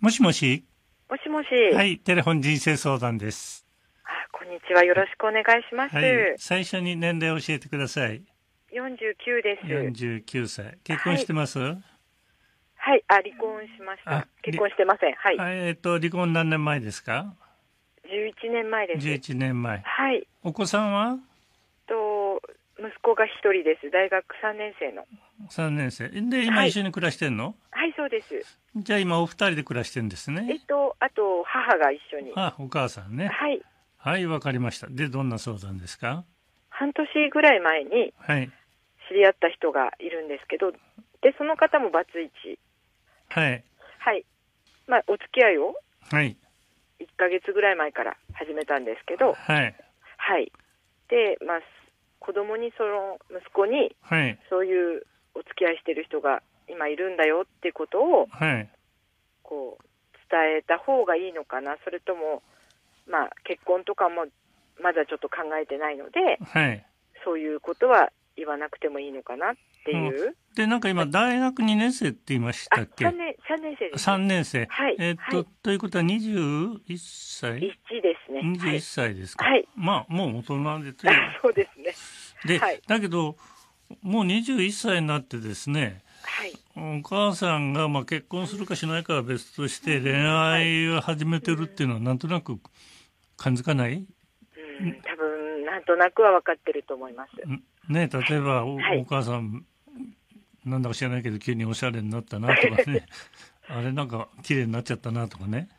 もしもし。 もしもし。 はい、テレフォン人生相談です。 こんにちは。よろしくお願いします。 はい、最初に年齢を教えてください。 49です。 49歳。結婚してます？はい、 離婚しました。結婚してません。はい。 離婚何年前ですか ？11年前です。 11年前。 はい。 お子さんは？ 息子が1人です。大学3年生の。 3年生。で、今一緒に暮らしてんの？ はい、そうです。 じゃあ今お二人で暮らしてんですね。 あと、母が一緒に。 お母さんね。 はい。 はい、わかりました。で、どんな相談ですか？ 半年ぐらい前に知り合った人がいるんですけど、で、その方もバツイチ。 はい。 はい。お付き合いをはい。 1ヶ月ぐらい前から始めたんですけど、 はい。 はい。で、子供に息子に、 はい。 そういうお付き合いしてる人が今いるんだよっていうことを、 はい。 伝えた方がいいのかな、それとも、結婚とかもまだちょっと考えてないので、 はい。 そういうことは言わなくてもいいのかなっていう。 で、なんか今、大学2年生って言いましたっけ？ 3年生です。 3年生。 はい。 ということは21歳？ 1ですね。 21歳ですか？ はい。 もう大人で。 そうですね。 で、だけど、もう21歳になってですね、 はい。 お母さんが結婚するかしないかは別として恋愛を始めてるっていうのはなんとなく感づかない？ 多分なんとなくは分かってると思います。 ね、例えばお母さんなんだか知らないけど急におしゃれになったなとかねあれなんか綺麗になっちゃったなとかね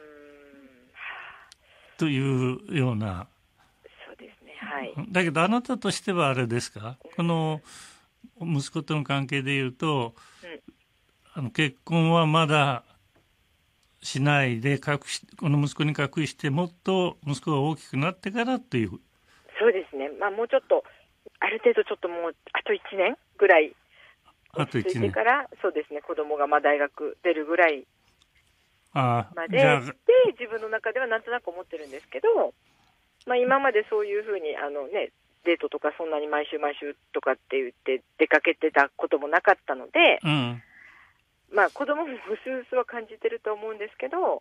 というような。 そうですね。はい。 だけどあなたとしてはあれですか、この息子との関係でいうと、結婚はまだしないでこの息子に隠して、もっと息子が大きくなってからという。 そうですね。もうちょっとある程度ちょっともうあと1年ぐらい落ち着いてから、そうですね、子供が大学出るぐらいまでで自分の中ではなんとなく思ってるんですけど、今までそういうふうにデートとかそんなに毎週とかって言って出かけてたこともなかったので、子供もうすうすは感じてると思うんですけど、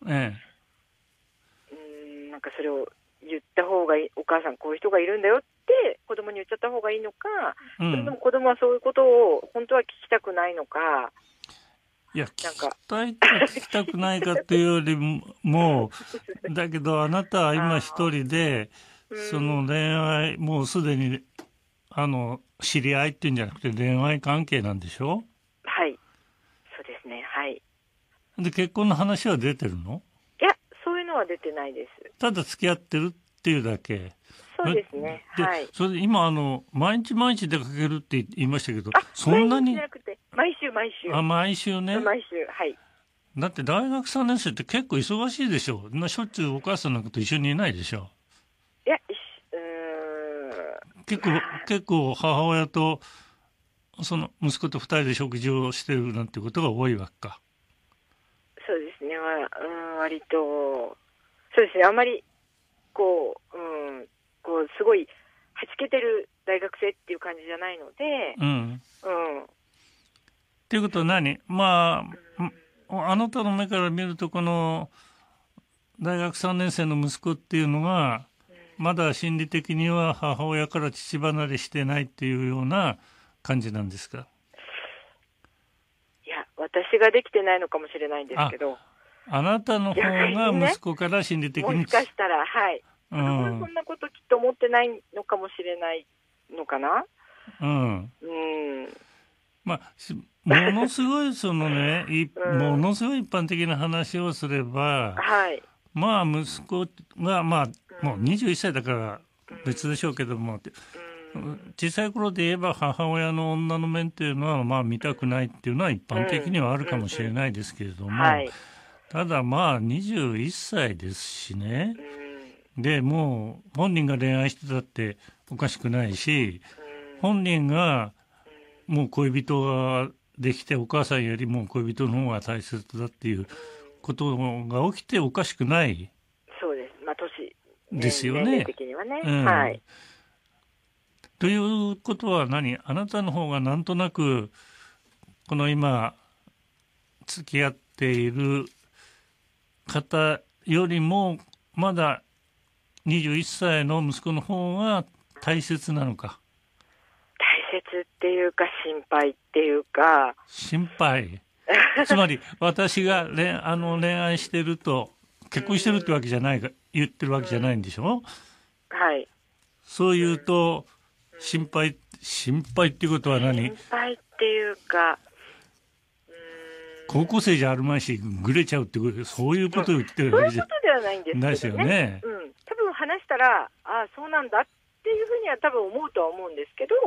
なんかそれを言った方がいい、お母さんこういう人がいるんだよって子供に言っちゃった方がいいのか、それとも子供はそういうことを本当は聞きたくないのか。 いや、聞きたくないかっていうよりもだけどあなたは今一人でその恋愛、もうすでに知り合いっていうんじゃなくて恋愛関係なんでしょ？ はい、そうですね。はい。 で、結婚の話は出てるの？ いや、そういうのは出てないです。 ただ付き合ってるっていうだけ。 そうですね。はい。 それで今毎日出かけるって言いましたけど、そんなに？ 毎日じゃなくて毎週。 毎週ね。 毎週。はい。 だって大学3年生って結構忙しいでしょ。しょっちゅうお母さんなんかと一緒にいないでしょ。 いや、 結構母親とその息子と2人で食事をしてるなんてことが多いわけか。 そうですね。割とそうですね。あんまりすごいはちけてる大学生っていう感じじゃないので。 っていうことは何？あなたの目から見るとこの大学3年生の息子っていうのがまだ心理的には母親から父離れしてないっていうような感じなんですか？ いや、私ができてないのかもしれないんですけど、 あなたの方が息子から心理的に、 もしかしたら、はい、子供はそんなこときっと思ってないのかもしれないのかな。 ものすごいものすごい一般的な話をすれば、息子がもう21歳だから別でしょうけども、小さい頃で言えば母親の女の面っていうのは見たくないっていうのは一般的にはあるかもしれないですけれども、ただ21歳ですしね。でもう本人が恋愛してたっておかしくないし、本人がもう恋人ができてお母さんよりも恋人の方が大切だっていうことが起きておかしくない。 そうです。年ですよね。 年齢的にはね。 ということはあなたの方がなんとなくこの今付き合っている方よりもまだ21歳の息子の方が大切なのか。 大切っていうか心配っていうか。 心配。つまり私が恋愛してると結婚してるってわけじゃないか、言ってるわけじゃないんでしょ。 はい。 そう言うと心配っていうことは何？ 心配っていうか。 高校生じゃあるまいしぐれちゃうってそういうことを言ってるわけじゃそういうことではないんですけどね。 ないですよね。 多分話したらそうなんだっていうふうには多分思うとは思うんですけど、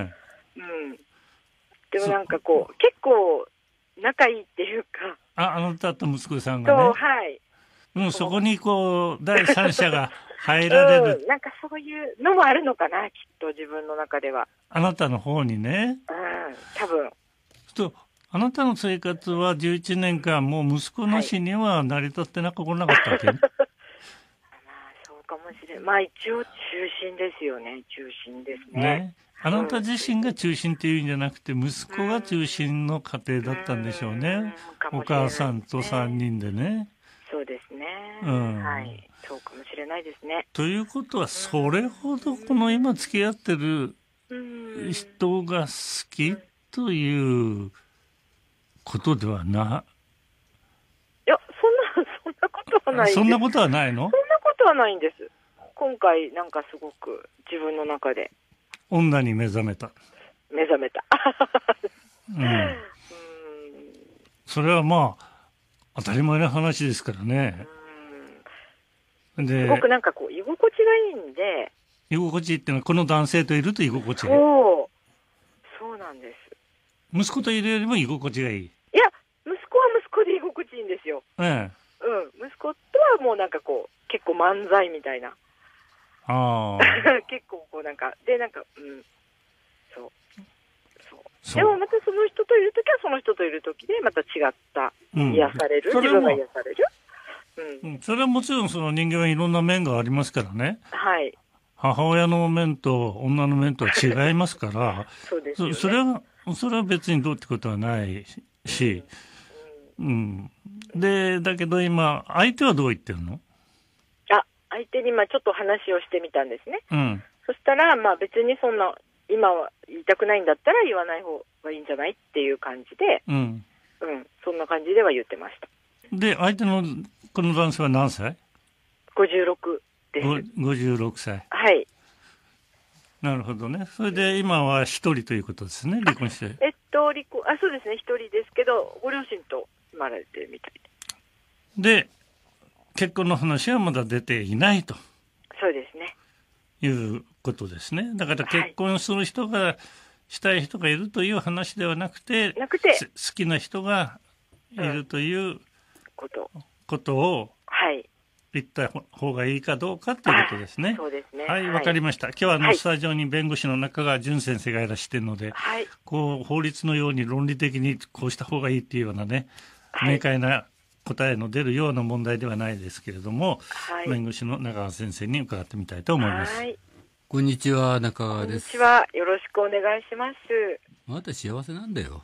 でもなんかこう結構仲いいっていうか、 あなたと息子さんがね、はい、そこにこう第三者が入られる、 なんかそういうのもあるのかな、きっと自分の中では。 あなたの方にね、 多分。 あなたの生活は11年間もう息子なしには成り立ってこなかったわけ、まあそうかもしれない。一応中心ですよね。中心ですね。 あなた自身が中心っていうんじゃなくて息子が中心の家庭だったんでしょうね。お母さんと3人でね。 そうですね。はい。そうかもしれないですね。 ということはそれほどこの今付き合ってる人が好きということではない。 いや、そんなことはないです。 そんなことはないの？ そんなことはないんです。今回なんかすごく自分の中で女に目覚めた。それはまあ当たり前の話ですからね。 すごくなんかこう居心地がいいんで。 居心地っていうのはこの男性といると居心地がいい。 そうなんです。 息子といるよりも居心地がいい。 いや、息子は息子で居心地いいんですよ。息子とはもうなんかこう結構漫才みたいな。結構こうなんかでそう。でもまたその人といるときはその人といるときでまた違った癒される、自分が癒される。 それはもちろんその人間はいろんな面がありますからね。 はい。 母親の面と女の面とは違いますから。 そうですよね。 それは別にどうってことはないし。だけど今相手はどう言ってるの？ 相手にちょっと話をしてみたんですね。そしたら別にそんな今は言いたくないんだったら言わない方がいいんじゃないっていう感じで、そんな感じでは言ってました。 で、相手のこの男性は何歳 ？56です。 56歳。 はい。 なるほどね。それで今は一人ということですね、離婚して。 そうですね、一人ですけど、ご両親と住まれてるみたいで。結婚の話はまだ出ていないと。 そうですね。 いうことですね。だから結婚する人が、したい人がいるという話ではなくて、好きな人がいるということを言った方がいいかどうかということですね。 そうですね。 はい、わかりました。今日はスタジオに弁護士の中川淳先生がいらしているので、こう法律のように論理的にこうした方がいいっていうようなね、明快な答えの出るような問題ではないですけれども、弁護士の中川先生に伺ってみたいと思います。 こんにちは、中川です。 こんにちは、よろしくお願いします。 あなた幸せなんだよ。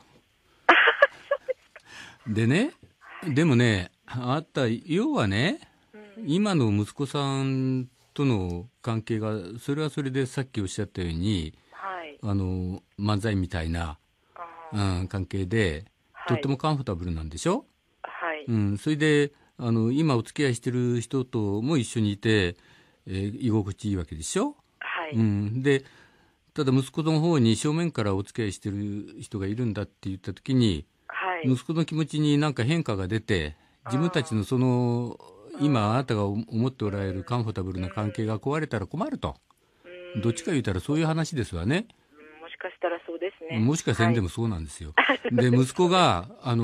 でね、でもね、あなた要はね、今の息子さんとの関係がそれはそれでさっきおっしゃったように、漫才みたいな、関係で、とってもカンフォタブルなんでしょ？それで今お付き合いしてる人とも一緒にいて、居心地いいわけでしょ？でただ息子の方に正面からお付き合いしてる人がいるんだって言った時に、息子の気持ちに何か変化が出て、自分たちのその今あなたが思っておられるカンフォタブルな関係が壊れたら困ると、どっちか言ったらそういう話ですわね。 もしかしたらそうですね。 もしかせんでもそうなんですよ。で息子が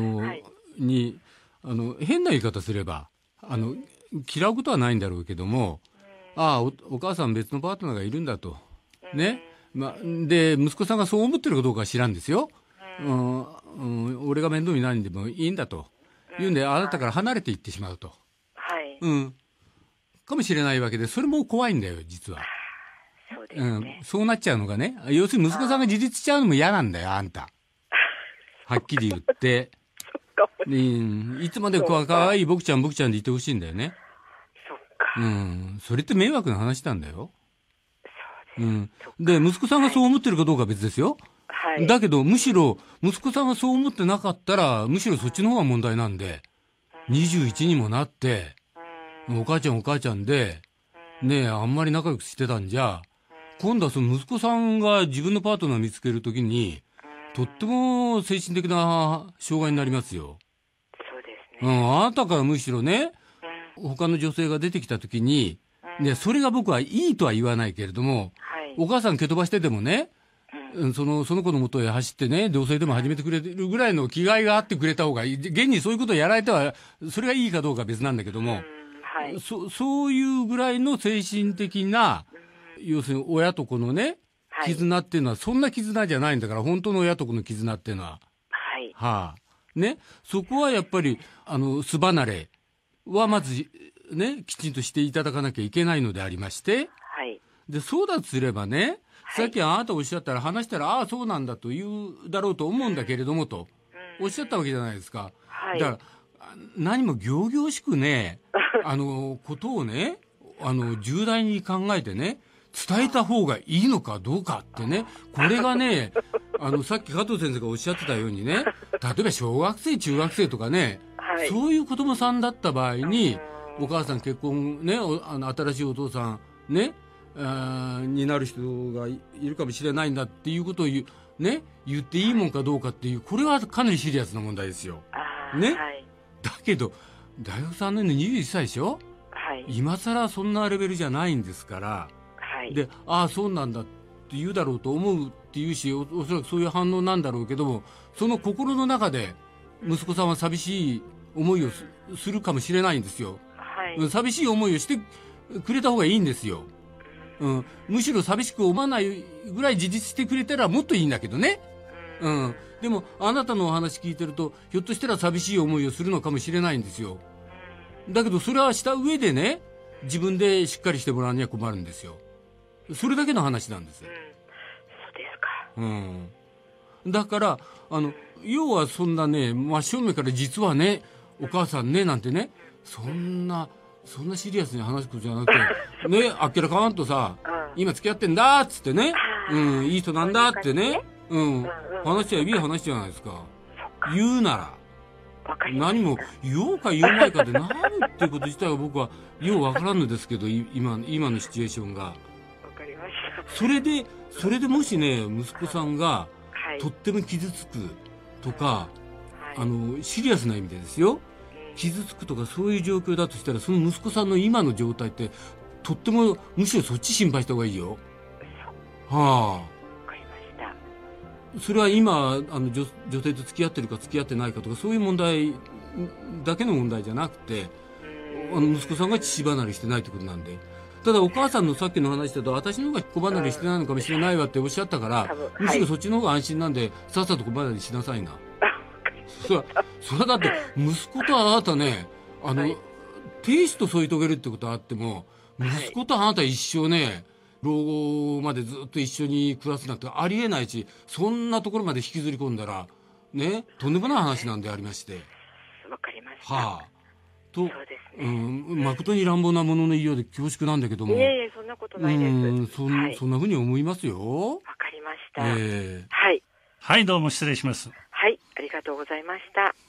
変な言い方すれば嫌うことはないんだろうけども、お母さん別のパートナーがいるんだと、ね、で息子さんがそう思ってるかどうかは知らんですよ。俺が面倒になるんでもいいんだと言うんで、あなたから離れていってしまうと、かもしれないわけで、それも怖いんだよ実は。 そうですね。 そうなっちゃうのがね、要するに息子さんが自立しちゃうのも嫌なんだよあんた。はっきり言って。 かもしれない。 いつまで可愛い僕ちゃんでいてほしいんだよね。 そっか。 それって迷惑な話なんだよ。 そうです。 で、息子さんがそう思ってるかどうかは別ですよ。はい。だけど、むしろ、息子さんがそう思ってなかったら、むしろそっちの方が問題なんで、21にもなって、お母ちゃんで、ねえ、あんまり仲良くしてたんじゃ、今度はその息子さんが自分のパートナーを見つけるときに、とっても精神的な障害になりますよ。 そうですね。 あなたからむしろね、他の女性が出てきたときに、ね、それが僕はいいとは言わないけれども、お母さん蹴飛ばしてでもね、その子の元へ走ってね、同棲でも始めてくれるぐらいの気概があってくれた方がいい。現にそういうことをやられては、それがいいかどうかは別なんだけども、そういうぐらいの精神的な、要するに親と子のね、絆っていうのは、そんな絆じゃないんだから、本当の親と子の絆っていうのは。ね、そこはやっぱり、巣離れはまず、ね、きちんとしていただかなきゃいけないのでありまして、で、そうだとすればね、さっきあなたおっしゃったら話したら、ああ、そうなんだと言うだろうと思うんだけれどもと、おっしゃったわけじゃないですか。だから、何も仰々しくね、ことをね、重大に考えてね、伝えた方がいいのかどうかってね、これがね、さっき加藤先生がおっしゃってたようにね、例えば小学生、中学生とかね、そういう子供さんだった場合に、お母さん結婚ね、新しいお父さんね、になる人がいるかもしれないんだっていうことを言っていいもんかどうかっていう、これはかなりシリアスな問題ですよ。ね。だけど、大学3年の21歳でしょ？今更そんなレベルじゃないんですから、で、ああ、そうなんだって言うだろうと思うっていうし、おそらくそういう反応なんだろうけども、その心の中で、息子さんは寂しい思いをするかもしれないんですよ。寂しい思いをしてくれた方がいいんですよ。むしろ寂しく思わないぐらい自立してくれたらもっといいんだけどね。でもあなたのお話聞いてると、ひょっとしたら寂しい思いをするのかもしれないんですよ。だけどそれはした上でね、自分でしっかりしてもらうには困るんですよ。それだけの話なんです。そうですか。だから要はそんなね、真正面から実はね、お母さんねなんてね、そんなシリアスに話すことじゃなくて、ね、あっけらかんとさ、今付き合ってんだっつってね、いい人なんだってね、話しちゃいい話じゃないですか。言うなら。何も言おうか言うまいかで何っていうこと自体は僕はようわからんのですけど、今のシチュエーションが。わかりました。それでもしね、息子さんがとっても傷つくとか、シリアスな意味でですよ、傷つくとかそういう状況だとしたら、その息子さんの今の状態ってとっても、むしろそっち心配した方がいいよ。わかりました。それは今女性と付き合ってるか付き合ってないかとか、そういう問題だけの問題じゃなくて、息子さんが父離れしてないってことなんで。ただお母さんのさっきの話だと、私の方が子離れしてないのかもしれないわっておっしゃったから、むしろそっちの方が安心なんで、さっさと子離れしなさいな。それはだって息子とあなたね、亭主と添い遂げるってことはあっても、息子とあなた一生ね、老後までずっと一緒に暮らすなんてありえないし、そんなところまで引きずり込んだらね、とんでもない話なんでありまして。わかりました。そうですね。誠に乱暴なものの言いようで恐縮なんだけども。そんなことないです。そんなふうに思いますよ。わかりました。はい。 はい、どうも失礼します。 はい、ありがとうございました。